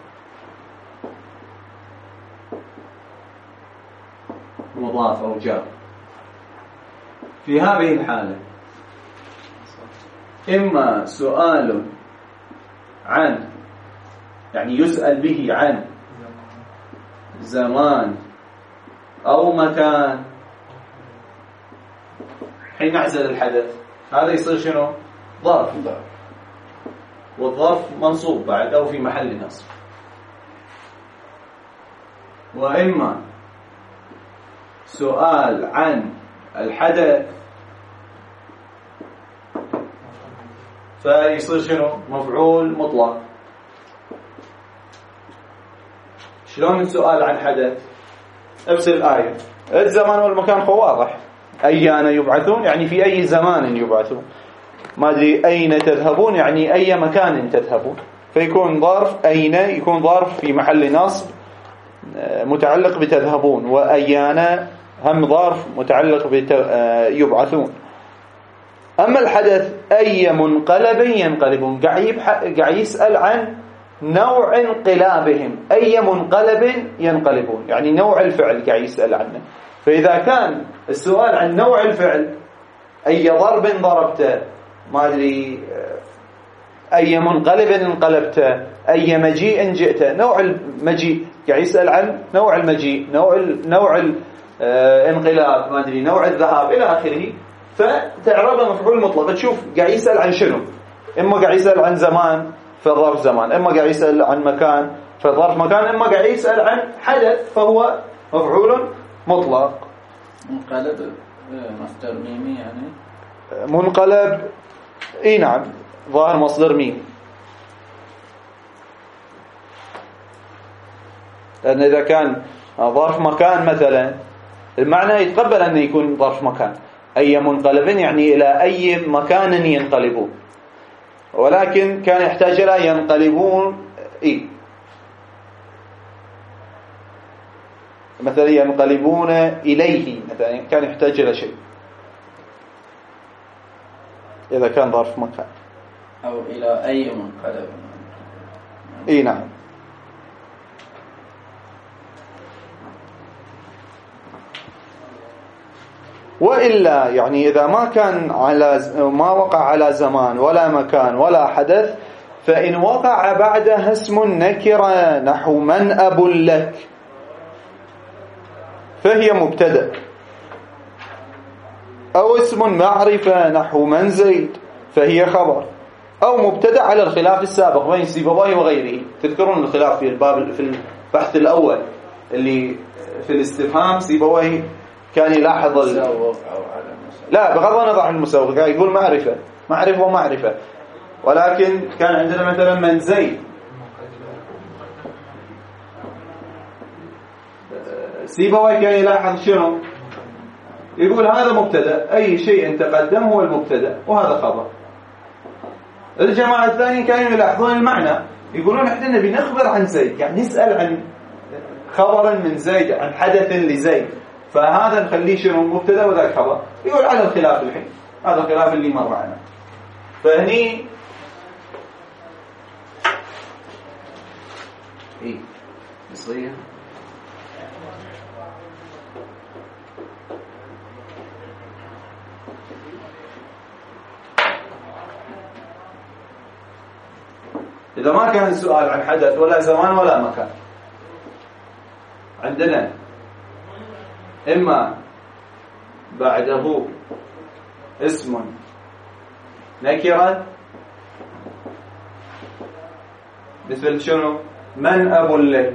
مضاف أو جار، في هذه الحالة إما سؤال عن، يعني يسأل به عن زمان أو مكان حين نعزل الحدث، هذا يصير شنو؟ ظرف، والظرف منصوب بعد أو في محل نصب. وإما سؤال عن الحدث فيصير شنو؟ مفعول مطلق. شلون السؤال عن حدث؟ نفس الآية، الزمان والمكان هو واضح، أيان يبعثون يعني في أي زمان يبعثون، ما أدري أين تذهبون يعني أي مكان تذهبون، فيكون ظرف أين يكون ظرف في محل نصب متعلق بتذهبون، وأيان هم ظرف متعلق بيبعثون. أما الحدث أي منقلب ينقلبون، قاعد يسأل عن نوع انقلابهم، أي منقلب ينقلبون يعني نوع الفعل قاعد يسأل عنه. فإذا كان السؤال عن نوع الفعل، أي ضرب ضربته، ما أدري أي منقلب انقلبته، أي مجيء جئته، نوع المجيء قاعد يسأل عن نوع المجيء، نوع نوع الانقلاب، ما أدري نوع الذهاب إلى آخره، فتعربه مفعول مطلق. تشوف قاعد يسأل عن شنو، إما قاعد يسأل عن زمان فالظرف زمان، إما قاعد يسأل عن مكان فالظرف مكان، إما قاعد يسأل عن حدث فهو مفعول مطلق. منقلب مصدر ميمي يعني منقلب، اي نعم، ظاهر مصدر ميم، لأن إذا كان ظرف مكان مثلا المعنى يتقبل أن يكون ظرف مكان، أي منقلب يعني إلى أي مكان ينقلبون، ولكن كان يحتاج إلى ينقلبون إيه، مثلا ينقلبون إليه مثلا، كان يحتاج إلى شيء إذا كان ظرف مكان، أو إلى أي منقلب. إيه نعم. وإلا يعني إذا ما كان على ما وقع على زمان ولا مكان ولا حدث، فإن وقع بعدها اسم نكرة نحو من أب لك فهي مبتدأ، أو اسم معرفة نحو من زيد فهي خبر، أو مبتدأ على الخلاف السابق بين سيبويه وغيره. تذكرون الخلاف في الباب في البحث الأول اللي في الاستفهام سيبويه كان يلاحظ ال... لا بغض النظر عن المساوغ، كان يقول معرفة معرفة ومعرفة، ولكن كان عندنا مثلا من زيد سيبويه كان يلاحظ شنو؟ يقول هذا مبتدأ، أي شيء تقدم هو المبتدأ وهذا خبر. الجماعة الثانيين كانوا يلاحظون المعنى، يقولون احنا نبي نخبر عن زيد، يعني نسأل عن خبرا من زيد، عن حدث لزيد، فهذا نخليه شنو؟ مبتدأ وذاك خبر. يقول على الخلاف الحين، هذا الخلاف اللي مر معنا. فهني ايه مصرية إذا ما كان السؤال عن حدث ولا زمان ولا مكان، عندنا إما بعده اسم نكرة مثل شنو؟ من أب لك،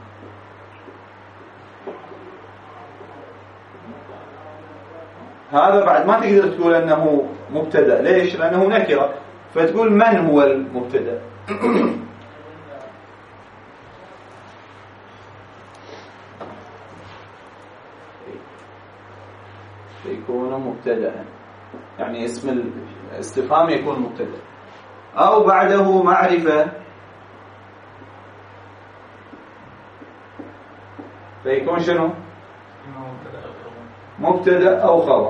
هذا بعد ما تقدر تقول أنه مبتدأ. ليش؟ لأنه نكرة، فتقول من هو المبتدأ. يكون مبتدأ، يعني اسم الاستفهام يكون مبتدأ. أو بعده معرفة فيكون شنو؟ مبتدأ أو خبر.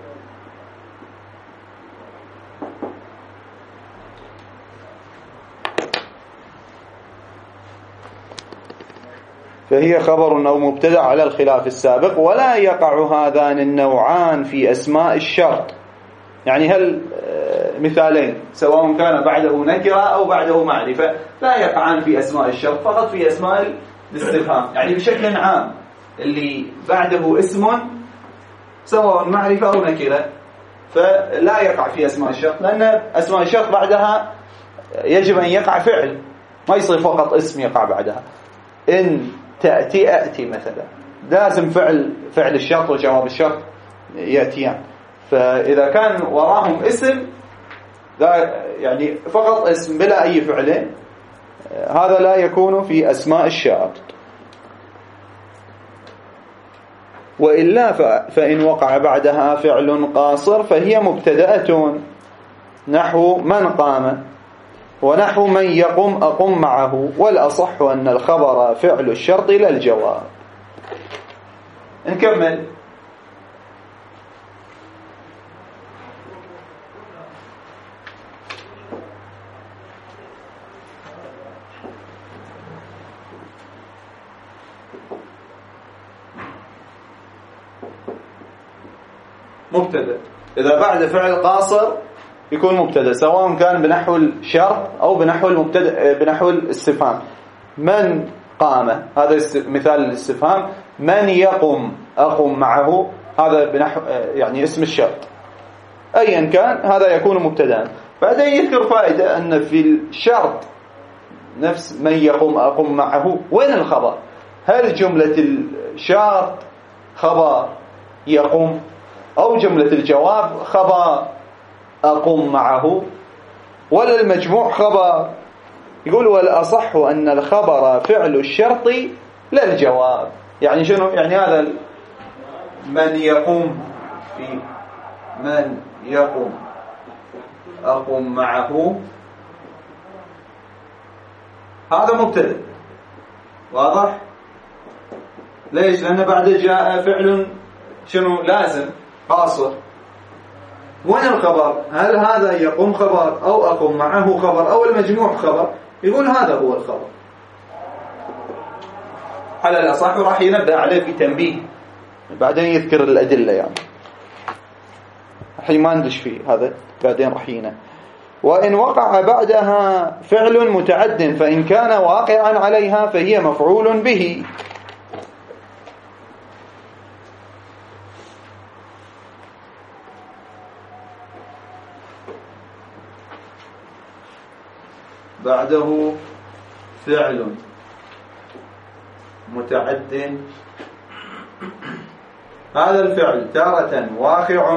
فهي خبر أو مبتدأ على الخلاف السابق. ولا يقع هذان النوعان في أسماء الشرط، يعني هل مثالين سواء كان بعده نكرة أو بعده معرفة لا يقعان في أسماء الشرط، فقط في أسماء الاستفهام. يعني بشكل عام اللي بعده اسم سواء معرفة أو نكرة فلا يقع في أسماء الشرط، لأن أسماء الشرط بعدها يجب أن يقع فعل، ما يصير فقط اسم يقع بعدها. إن تأتي أأتي مثلا لازم فعل فعل الشرط وجواب الشرط يأتيان، فإذا كان وراهم اسم يعني فقط اسم بلا أي فعل هذا لا يكون في أسماء الشرط. وإلا فإن وقع بعدها فعل قاصر فهي مبتدأة نحو من قام ونحو من يقم أقم معه. والأصح أن الخبر فعل الشرط لا الجواب. نكمل. مبتدأ إذا بعد فعل قاصر يكون مبتدأ، سواء كان بنحو الشرط أو بنحو المبتدأ بنحو الاستفهام. من قام هذا مثال الاستفهام، من يقم أقم معه هذا بنحو يعني اسم الشرط. أيا كان هذا يكون مبتدأ. بعدين يذكر فائدة أن في الشرط نفس من يقم أقم معه وين الخبر؟ هل جملة الشرط خبر يقوم أو جملة الجواب خبر أقوم معه، ولا المجموع خبر؟ يقول والأصح أن الخبر فعل الشرط لا الجواب. يعني شنو؟ يعني هذا من يقوم في من يقوم أقوم معه هذا مبتدأ، واضح؟ ليش؟ لأن بعد جاء فعل شنو لازم قاصر. وين الخبر؟ هل هذا يقوم خبر أو أقوم معه خبر أو المجموع خبر؟ يقول هذا هو الخبر على الأصح. راح ينبه عليه في تنبيه بعدين يذكر الأدلة، يعني الحين ما ندش فيه هذا بعدين راح ينا. وإن وقع بعدها فعل متعد فإن كان واقعا عليها فهي مفعول به. بعده فعل متعد، هذا الفعل تارة واقع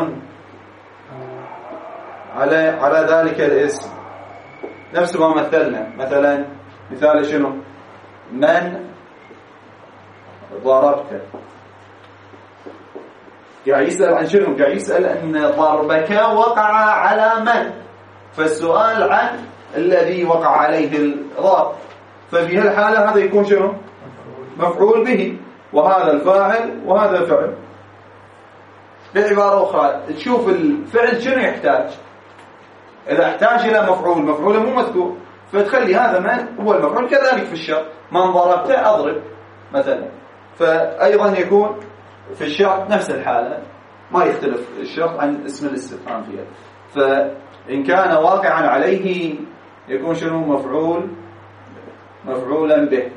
على على ذلك الاسم، نفس ما مثلنا. مثلا مثال شنو؟ من ضربت، قاعد يسأل عن شنو؟ قاعد يسأل أن ضربك وقع على من، فالسؤال عن الذي وقع عليه الضرب، ففي هالحالة هذا يكون شنو؟ مفعول به، وهذا الفاعل وهذا الفعل. بعبارة أخرى تشوف الفعل شنو يحتاج، إذا احتاج إلى مفعول، مفعول مو مذكور، فتخلي هذا من هو المفعول. كذلك في الشرط، من ضربته أضرب مثلا، فأيضا يكون في الشرط نفس الحالة، ما يختلف الشرط عن اسم الاستفهام فيها. فإن كان واقعا عليه يكون شنو؟ مفعول مفعولا به.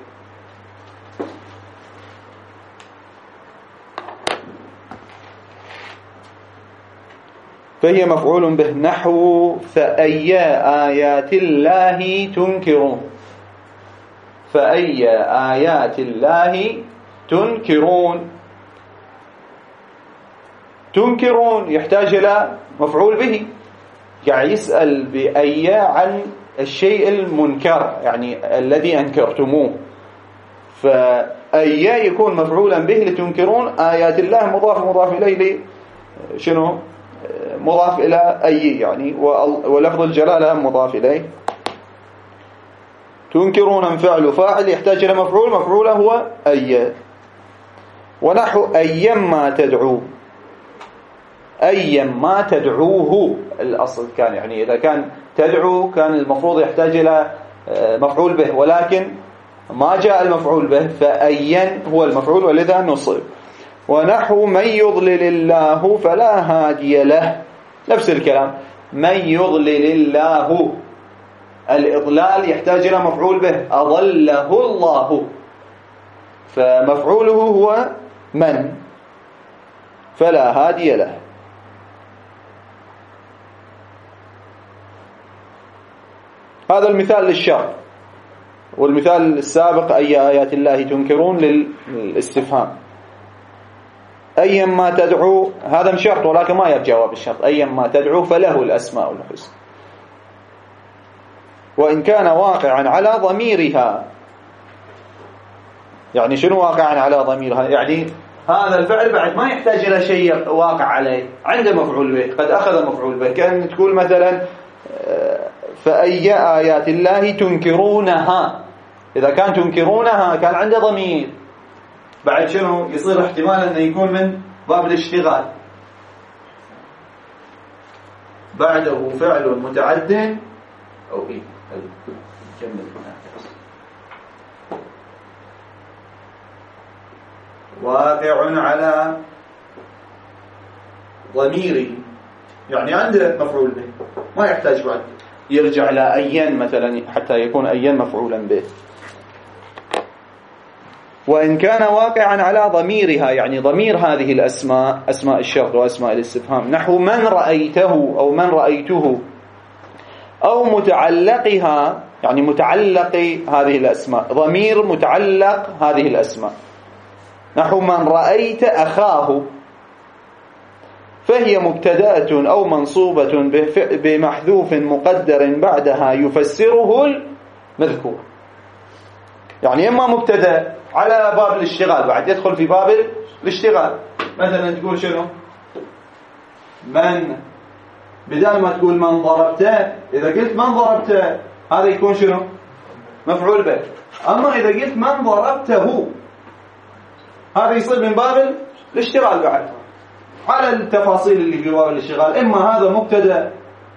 فهي مفعول به، نحو فأي آيات الله تنكرون، فأي آيات الله تنكرون. تنكرون يحتاج إلى مفعول به، يعني يسأل بأي عن الشيء المنكر، يعني الذي أنكرتموه، فأي يكون مفعولا به لتنكرون. آيات الله مضاف مضاف إليه شنو؟ مضاف إلى أي يعني، ولفظ الجلالة مضاف إليه. تنكرون فعل فاعل يحتاج إلى مفعول، مفعوله هو أي. ونحو أيما تدعو، أيما تدعوه الأصل كان، يعني إذا كان تدعو كان المفروض يحتاج إلى مفعول به، ولكن ما جاء المفعول به، فأيا هو المفعول ولذا نصب. ونحو من يضلل الله فلا هادي له، نفس الكلام، من يضلل الله، الإضلال يحتاج إلى مفعول به، أضله الله، فمفعوله هو من، فلا هادي له. هذا المثال للشرط، والمثال السابق أي آيات الله تنكرون للاستفهام. أيما تدعو هذا شرط، ولكن ما يبقى جواب الشرط، أيما تدعو فله الأسماء الحسنى. وإن كان واقعا على ضميرها، يعني شنو واقعا على ضميرها؟ يعني هذا الفعل بعد ما يحتاج إلى شيء واقع عليه، عنده مفعول به، قد أخذ مفعول به. كان تقول مثلا فأي آيات الله تنكرونها، إذا كان تنكرونها كان عنده ضمير، بعد شنو يصير احتمال أنه يكون من باب الاشتغال، بعده فعل متعد أو إيه نكمل واقع على ضميري، يعني عنده مفعول به، ما يحتاج بعد يرجع إلى أيا مثلا حتى يكون أيا مفعولا به. وإن كان واقعا على ضميرها، يعني ضمير هذه الأسماء، أسماء الشرط وأسماء الاستفهام، نحو من رأيته أو من رأيته، أو متعلقها، يعني متعلق هذه الأسماء، ضمير متعلق هذه الأسماء، نحو من رأيت أخاه، فهي مبتدأة أو منصوبة بمحذوف مقدر بعدها يفسره المذكور. يعني إما مبتدأ على باب الاشتغال، بعد يدخل في باب الاشتغال، مثلا تقول شنو؟ من، بدل ما تقول من ضربته، إذا قلت من ضربته هذا يكون شنو؟ مفعول به. أما إذا قلت من ضربته هذا يصير من باب الاشتغال بعد، على التفاصيل اللي في باب الاشتغال، إما هذا مبتدأ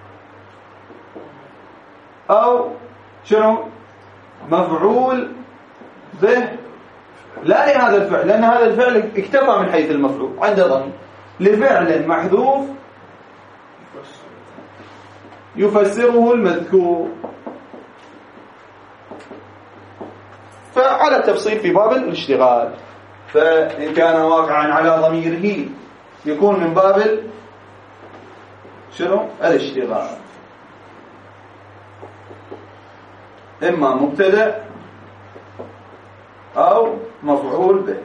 أو شنو؟ مفعول به، لا لهذا الفعل، لأن هذا الفعل اكتفى من حيث المفعول عنده ضمير، لفعل محذوف يفسره المذكور. فعلى التفصيل في باب الاشتغال، فإن كان واقعا على ضميره يكون من باب شنو؟ الاشتغال، إما مبتدأ أو مفعول به.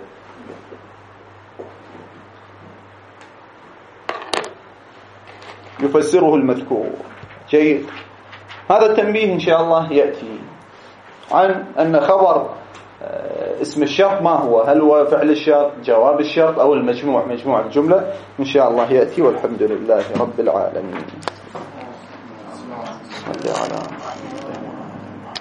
يفسره المذكور. جيد. هذا التنبيه إن شاء الله يأتي عن أن خبر اسم الشرط ما هو، هل هو فعل الشرط، جواب الشرط، أو المجموع، مجموع الجملة، إن شاء الله يأتي. والحمد لله رب العالمين. صلى على